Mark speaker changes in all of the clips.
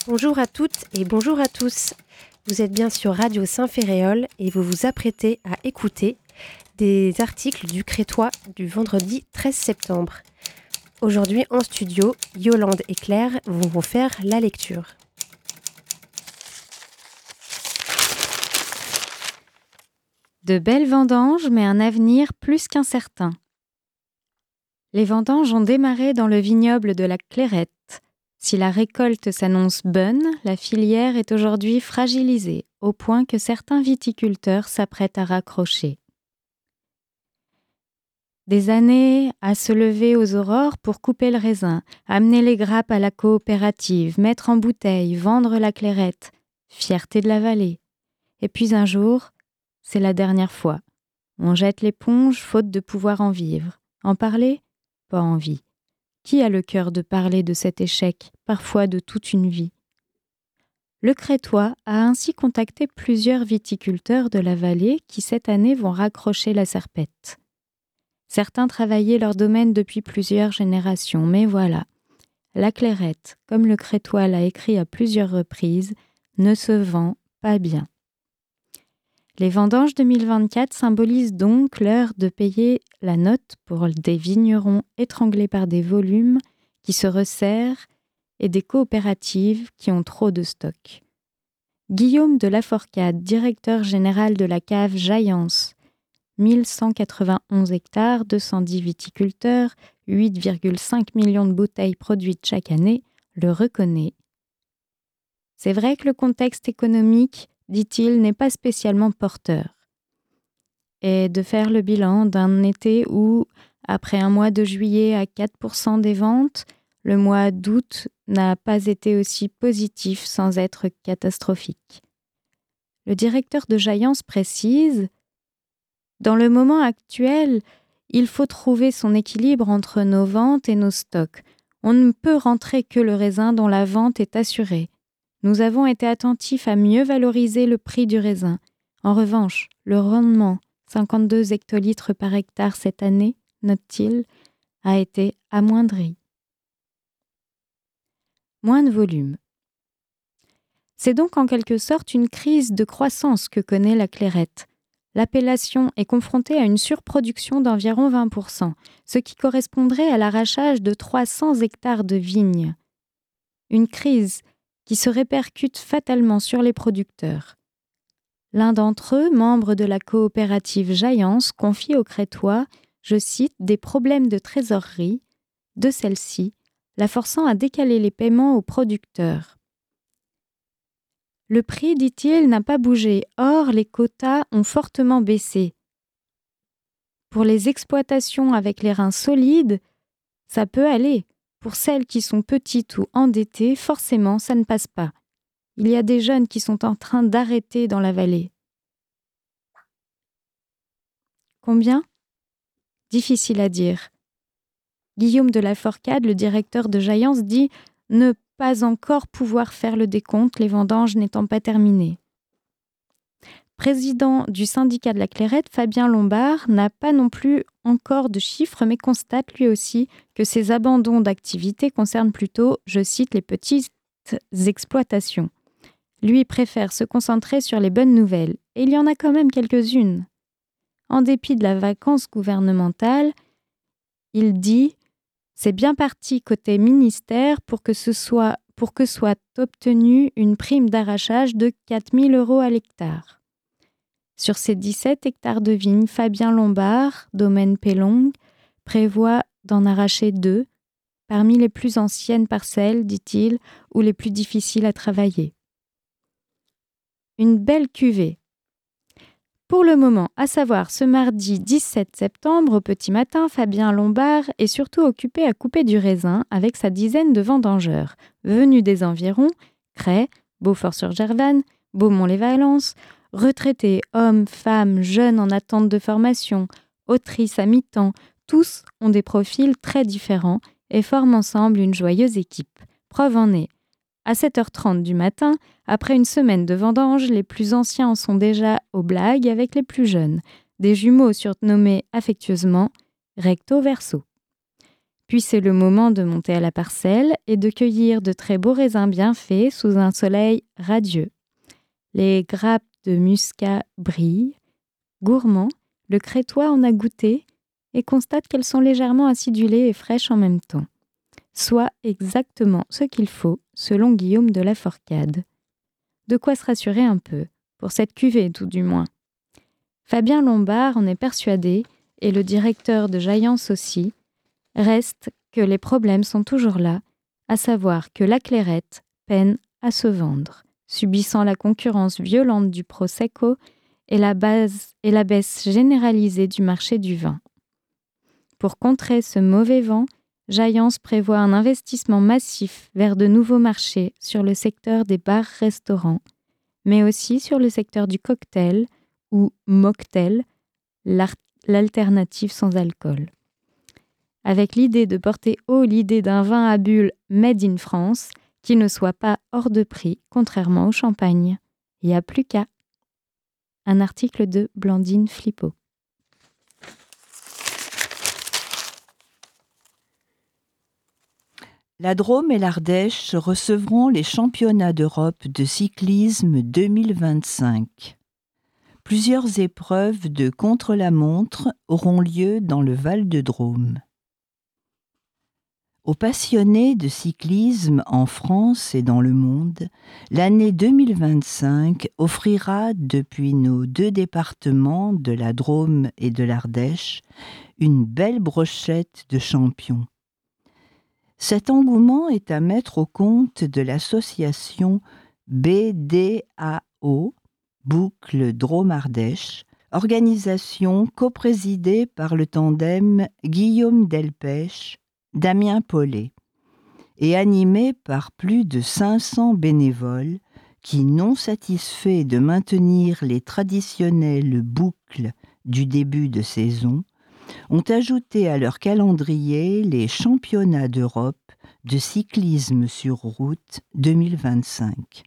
Speaker 1: Bonjour à toutes et bonjour à tous. Vous êtes bien sur Radio Saint-Ferréol et vous vous apprêtez à écouter des articles du Crétois du vendredi 13 septembre. Aujourd'hui en studio, Yolande et Claire vont vous faire la lecture.
Speaker 2: De belles vendanges, mais un avenir plus qu'incertain. Les vendanges ont démarré dans le vignoble de la Clairette. Si la récolte s'annonce bonne, la filière est aujourd'hui fragilisée, au point que certains viticulteurs s'apprêtent à raccrocher. Des années à se lever aux aurores pour couper le raisin, amener les grappes à la coopérative, mettre en bouteille, vendre la Clairette, fierté de la vallée. Et puis un jour, c'est la dernière fois. On jette l'éponge faute de pouvoir en vivre. En parler ? Pas envie. Qui a le cœur de parler de cet échec, parfois de toute une vie ? Le Crétois a ainsi contacté plusieurs viticulteurs de la vallée qui cette année vont raccrocher la serpette. Certains travaillaient leur domaine depuis plusieurs générations, mais voilà, la Clairette, comme le Crétois l'a écrit à plusieurs reprises, ne se vend pas bien. Les vendanges 2024 symbolisent donc l'heure de payer la note pour des vignerons étranglés par des volumes qui se resserrent et des coopératives qui ont trop de stock. Guillaume de Laforcade, directeur général de la cave Jaillance, 1191 hectares, 210 viticulteurs, 8,5 millions de bouteilles produites chaque année, le reconnaît. C'est vrai que le contexte économique, dit-il, n'est pas spécialement porteur. Et de faire le bilan d'un été où, après un mois de juillet à 4% des ventes, le mois d'août n'a pas été aussi positif sans être catastrophique. Le directeur de Jaillance précise « Dans le moment actuel, il faut trouver son équilibre entre nos ventes et nos stocks. On ne peut rentrer que le raisin dont la vente est assurée. Nous avons été attentifs à mieux valoriser le prix du raisin. En revanche, le rendement, 52 hectolitres par hectare cette année, note-t-il, a été amoindri. Moins de volume. C'est donc en quelque sorte une crise de croissance que connaît la Clairette. L'appellation est confrontée à une surproduction d'environ 20%, ce qui correspondrait à l'arrachage de 300 hectares de vignes. Une crise qui se répercute fatalement sur les producteurs. L'un d'entre eux, membre de la coopérative Jaillance, confie aux Crétois, je cite, des problèmes de trésorerie de celle-ci, la forçant à décaler les paiements aux producteurs. Le prix, dit-il, n'a pas bougé, or les quotas ont fortement baissé. Pour les exploitations avec les reins solides, ça peut aller. Pour celles qui sont petites ou endettées, forcément, ça ne passe pas. Il y a des jeunes qui sont en train d'arrêter dans la vallée. Combien ? Difficile à dire. Guillaume de Laforcade, le directeur de Jaillance, dit ne pas encore pouvoir faire le décompte, les vendanges n'étant pas terminées. Président du syndicat de la Clairette, Fabien Lombard, n'a pas non plus encore de chiffres, mais constate lui aussi que ces abandons d'activité concernent plutôt, je cite, les petites exploitations. Lui préfère se concentrer sur les bonnes nouvelles, et il y en a quand même quelques-unes. En dépit de la vacance gouvernementale, il dit « C'est bien parti côté ministère pour que soit obtenue une prime d'arrachage de 4 000 € à l'hectare. » Sur ces 17 hectares de vignes, Fabien Lombard, domaine Pélongue, prévoit d'en arracher 2, parmi les plus anciennes parcelles, dit-il, ou les plus difficiles à travailler. Une belle cuvée. Pour le moment, à savoir ce mardi 17 septembre au petit matin, Fabien Lombard est surtout occupé à couper du raisin avec sa dizaine de vendangeurs, venus des environs, Cray, Beaufort-sur-Gervanne, Beaumont-les-Valences, retraités, hommes, femmes, jeunes en attente de formation, autrices à mi-temps, tous ont des profils très différents et forment ensemble une joyeuse équipe. Preuve en est, à 7h30 du matin, après une semaine de vendanges, les plus anciens en sont déjà aux blagues avec les plus jeunes, des jumeaux surnommés affectueusement recto verso. Puis c'est le moment de monter à la parcelle et de cueillir de très beaux raisins bien faits sous un soleil radieux. Les grappes de muscat brillent. Gourmand, le Crétois en a goûté et constate qu'elles sont légèrement acidulées et fraîches en même temps. Soit exactement ce qu'il faut, selon Guillaume de la Forcade. De quoi se rassurer un peu, pour cette cuvée tout du moins. Fabien Lombard en est persuadé, et le directeur de Jaillance aussi. Reste que les problèmes sont toujours là, à savoir que la clairette peine à se vendre, subissant la concurrence violente du Prosecco et la baisse généralisée du marché du vin. Pour contrer ce mauvais vent, Jaillance prévoit un investissement massif vers de nouveaux marchés sur le secteur des bars-restaurants, mais aussi sur le secteur du cocktail ou mocktail, l'alternative sans alcool. Avec l'idée de porter haut l'idée d'un vin à bulles made in France qui ne soit pas hors de prix, contrairement au champagne. Il n'y a plus qu'à. Un article de Blandine Flippo.
Speaker 3: La Drôme et l'Ardèche recevront les championnats d'Europe de cyclisme 2025. Plusieurs épreuves de contre-la-montre auront lieu dans le Val-de-Drôme. Aux passionnés de cyclisme en France et dans le monde, l'année 2025 offrira depuis nos deux départements de la Drôme et de l'Ardèche une belle brochette de champions. Cet engouement est à mettre au compte de l'association BDAO, Boucle Drôme-Ardèche, organisation coprésidée par le tandem Guillaume Delpech, Damien Paulet, et animée par plus de 500 bénévoles qui, non satisfaits de maintenir les traditionnelles boucles du début de saison, ont ajouté à leur calendrier les championnats d'Europe de cyclisme sur route 2025.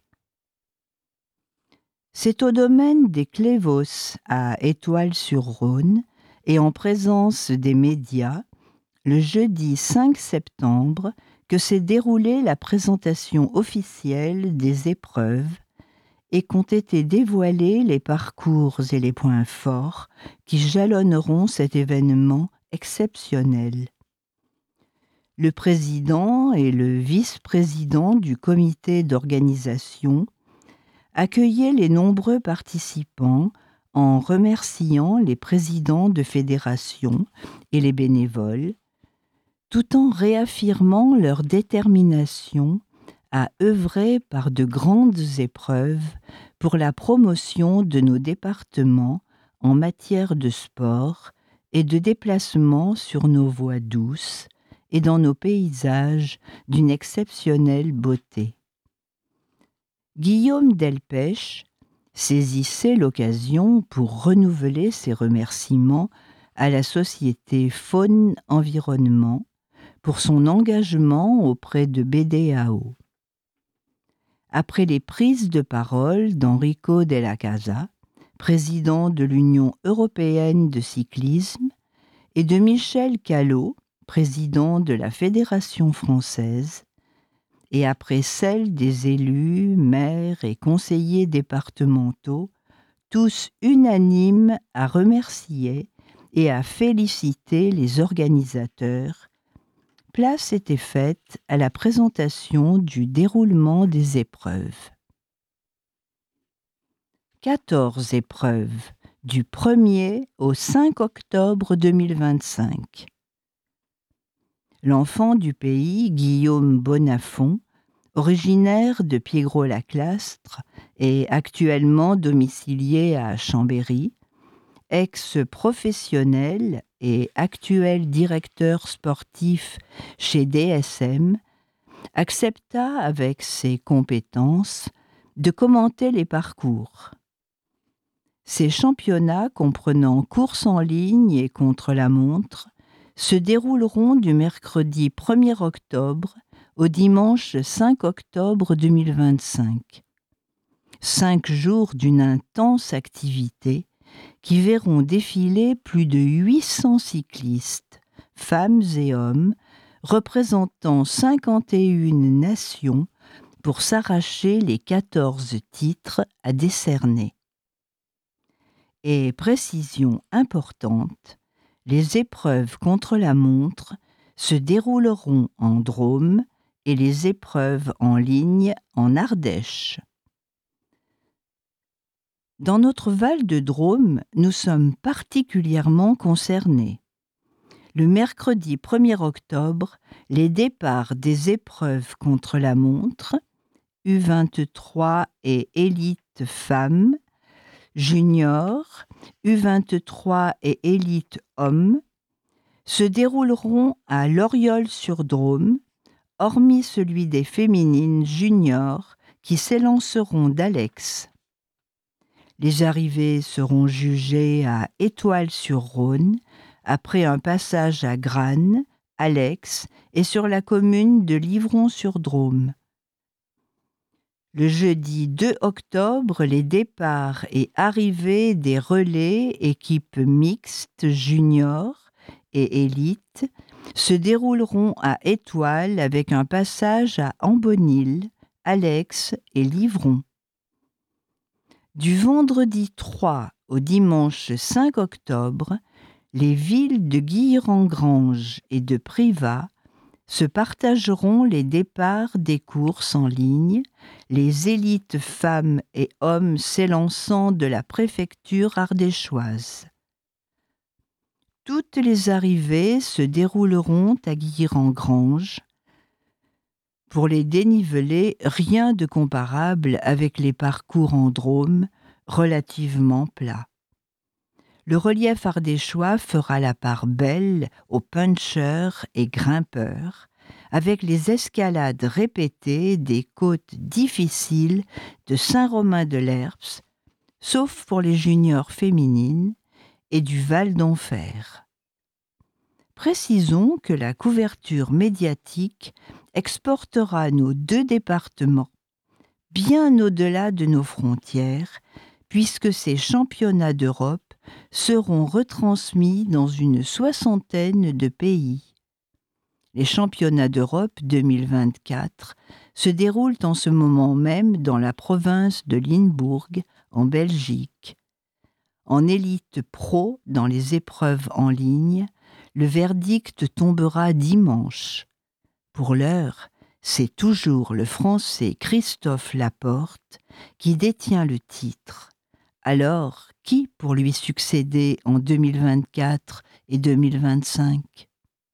Speaker 3: C'est au domaine des Clévos à Étoile-sur-Rhône et en présence des médias, le jeudi 5 septembre, que s'est déroulée la présentation officielle des épreuves et qu'ont été dévoilés les parcours et les points forts qui jalonneront cet événement exceptionnel. Le président et le vice-président du comité d'organisation accueillaient les nombreux participants en remerciant les présidents de fédérations et les bénévoles, tout en réaffirmant leur détermination à œuvrer par de grandes épreuves pour la promotion de nos départements en matière de sport et de déplacement sur nos voies douces et dans nos paysages d'une exceptionnelle beauté. Guillaume Delpech saisissait l'occasion pour renouveler ses remerciements à la société Faune Environnement pour son engagement auprès de BDAO. Après les prises de parole d'Enrico Della Casa, président de l'Union européenne de cyclisme, et de Michel Callot, président de la Fédération française, et après celles des élus, maires et conseillers départementaux, tous unanimes à remercier et à féliciter les organisateurs, place était faite à la présentation du déroulement des épreuves. 14 épreuves du 1er au 5 octobre 2025. L'enfant du pays, Guillaume Bonafont, originaire de Piégraud-Laclastre et actuellement domicilié à Chambéry, ex-professionnel et actuel directeur sportif chez DSM, accepta avec ses compétences de commenter les parcours. Ces championnats comprenant course en ligne et contre-la-montre se dérouleront du mercredi 1er octobre au dimanche 5 octobre 2025. 5 jours d'une intense activité qui verront défiler plus de 800 cyclistes, femmes et hommes, représentant 51 nations pour s'arracher les 14 titres à décerner. Et précision importante, les épreuves contre la montre se dérouleront en Drôme et les épreuves en ligne en Ardèche. Dans notre Val de Drôme, nous sommes particulièrement concernés. Le mercredi 1er octobre, les départs des épreuves contre la montre, U23 et élite femmes, junior, U23 et élite hommes, se dérouleront à Loriol-sur-Drôme, hormis celui des féminines juniors qui s'élanceront d'Alex. Les arrivées seront jugées à Étoile-sur-Rhône, après un passage à Granes, Alex et sur la commune de Livron-sur-Drôme. Le jeudi 2 octobre, les départs et arrivées des relais équipes mixtes juniors et élite se dérouleront à Étoile avec un passage à Ambonil, Alex et Livron. Du vendredi 3 au dimanche 5 octobre, les villes de Guilherand-Grange et de Privas se partageront les départs des courses en ligne, les élites femmes et hommes s'élançant de la préfecture ardéchoise. Toutes les arrivées se dérouleront à Guilherand-Grange. Pour les dénivelés, rien de comparable avec les parcours en Drôme, relativement plats. Le relief ardéchois fera la part belle aux puncheurs et grimpeurs, avec les escalades répétées des côtes difficiles de Saint-Romain-de-Lerps, sauf pour les juniors féminines, et du Val d'Enfer. Précisons que la couverture médiatique exportera nos deux départements bien au-delà de nos frontières, puisque ces championnats d'Europe seront retransmis dans une 60aine de pays. Les championnats d'Europe 2024 se déroulent en ce moment même dans la province de Limbourg, en Belgique. En élite pro, dans les épreuves en ligne, le verdict tombera dimanche. Pour l'heure, c'est toujours le Français Christophe Laporte qui détient le titre. Alors, qui pour lui succéder en 2024 et 2025 ?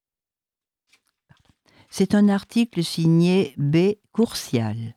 Speaker 3: C'est un article signé B. Courcial.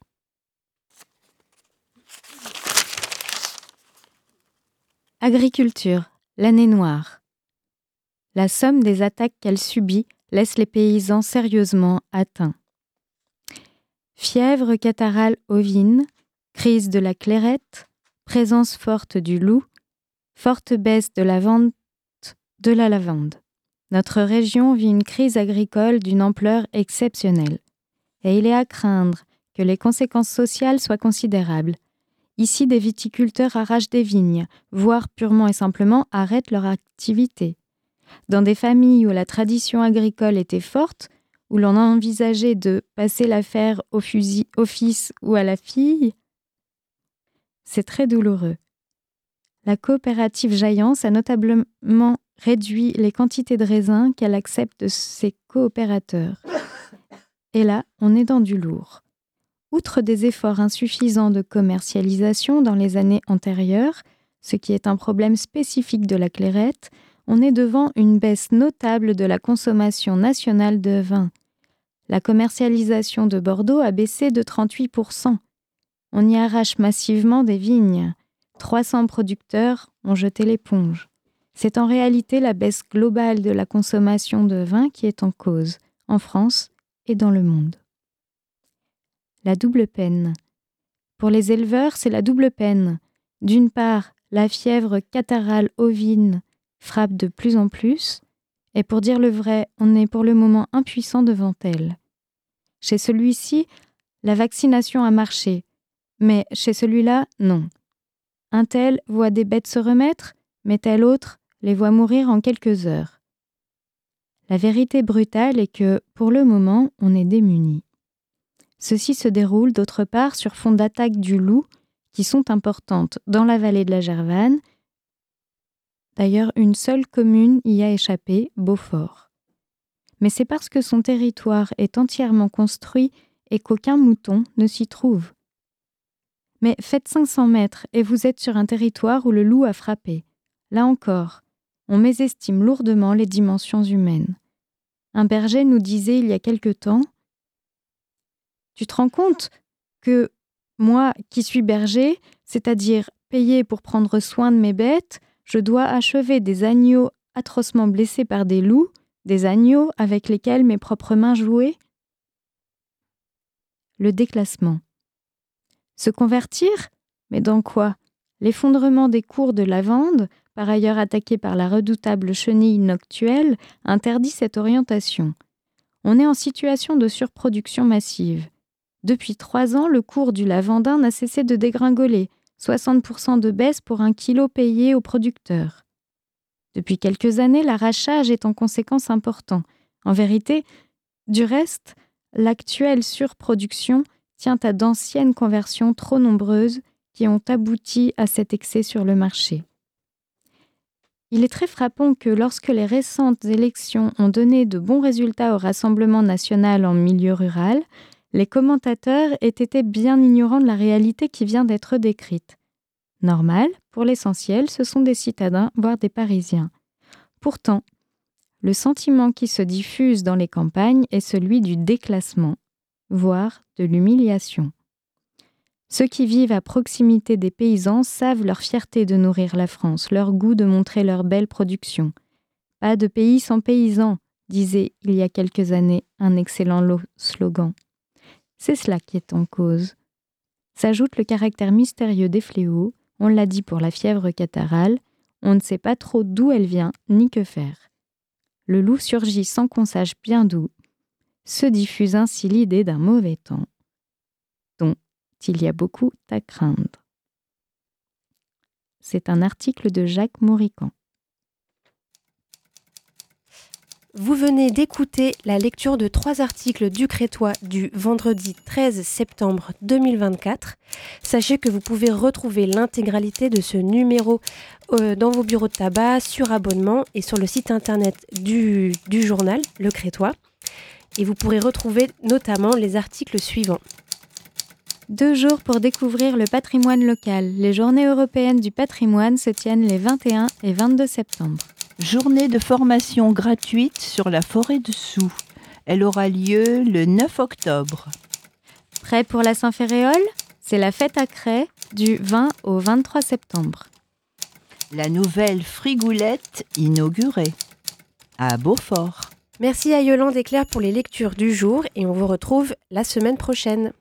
Speaker 2: Agriculture, l'année noire. La somme des attaques qu'elle subit laisse les paysans sérieusement atteints. Fièvre catarrhale ovine, crise de la clairette, présence forte du loup, forte baisse de la vente de la lavande. Notre région vit une crise agricole d'une ampleur exceptionnelle, et il est à craindre que les conséquences sociales soient considérables. Ici, des viticulteurs arrachent des vignes, voire purement et simplement arrêtent leur activité. Dans des familles où la tradition agricole était forte, où l'on a envisagé de passer l'affaire au fils ou à la fille, c'est très douloureux. La coopérative Jaillance a notablement réduit les quantités de raisins qu'elle accepte de ses coopérateurs. Et là, on est dans du lourd. Outre des efforts insuffisants de commercialisation dans les années antérieures, ce qui est un problème spécifique de la clairette, on est devant une baisse notable de la consommation nationale de vin. La commercialisation de Bordeaux a baissé de 38%. On y arrache massivement des vignes. 300 producteurs ont jeté l'éponge. C'est en réalité la baisse globale de la consommation de vin qui est en cause, en France et dans le monde. La double peine. Pour les éleveurs, c'est la double peine. D'une part, la fièvre catarrhale ovine frappe de plus en plus, et pour dire le vrai, on est pour le moment impuissant devant elle. Chez celui-ci, la vaccination a marché, mais chez celui-là, non. Un tel voit des bêtes se remettre, mais tel autre les voit mourir en quelques heures. La vérité brutale est que, pour le moment, on est démunis. Ceci se déroule d'autre part sur fond d'attaques du loup qui sont importantes dans la vallée de la Gervanne. D'ailleurs, une seule commune y a échappé, Beaufort. Mais c'est parce que son territoire est entièrement construit et qu'aucun mouton ne s'y trouve. Mais faites 500 mètres et vous êtes sur un territoire où le loup a frappé. Là encore, on mésestime lourdement les dimensions humaines. Un berger nous disait il y a quelque temps « Tu te rends compte que moi qui suis berger, c'est-à-dire payé pour prendre soin de mes bêtes, je dois achever des agneaux atrocement blessés par des loups, des agneaux avec lesquels mes propres mains jouaient ?» Le déclassement. Se convertir ? Mais dans quoi ? L'effondrement des cours de lavande, par ailleurs attaqué par la redoutable chenille noctuelle, interdit cette orientation. On est en situation de surproduction massive. Depuis 3 ans, le cours du lavandin n'a cessé de dégringoler, 60% de baisse pour 1 kilo payé aux producteurs. Depuis quelques années, l'arrachage est en conséquence important. En vérité, du reste, l'actuelle surproduction tient à d'anciennes conversions trop nombreuses qui ont abouti à cet excès sur le marché. Il est très frappant que lorsque les récentes élections ont donné de bons résultats au Rassemblement national en milieu rural, les commentateurs aient été bien ignorants de la réalité qui vient d'être décrite. Normal, pour l'essentiel, ce sont des citadins, voire des Parisiens. Pourtant, le sentiment qui se diffuse dans les campagnes est celui du déclassement, voire de l'humiliation. Ceux qui vivent à proximité des paysans savent leur fierté de nourrir la France, leur goût de montrer leur belle production. Pas de pays sans paysans, disait il y a quelques années un excellent slogan. C'est cela qui est en cause. S'ajoute le caractère mystérieux des fléaux, on l'a dit pour la fièvre catarrhale, on ne sait pas trop d'où elle vient ni que faire. Le loup surgit sans qu'on sache bien d'où. Se diffuse ainsi l'idée d'un mauvais temps, dont il y a beaucoup à craindre. C'est un article de Jacques Maurican.
Speaker 1: Vous venez d'écouter la lecture de 3 articles du Crétois du vendredi 13 septembre 2024. Sachez que vous pouvez retrouver l'intégralité de ce numéro dans vos bureaux de tabac, sur abonnement et sur le site internet du journal, Le Crétois. Et vous pourrez retrouver notamment les articles suivants.
Speaker 2: 2 jours pour découvrir le patrimoine local. Les Journées européennes du patrimoine se tiennent les 21 et 22 septembre.
Speaker 3: Journée de formation gratuite sur la forêt de Soux. Elle aura lieu le 9 octobre.
Speaker 2: Prêt pour la Saint-Ferréol ? C'est la fête à Cray du 20 au 23 septembre.
Speaker 3: La nouvelle frigoulette inaugurée à Beaufort.
Speaker 1: Merci à Yolande et Claire pour les lectures du jour et on vous retrouve la semaine prochaine.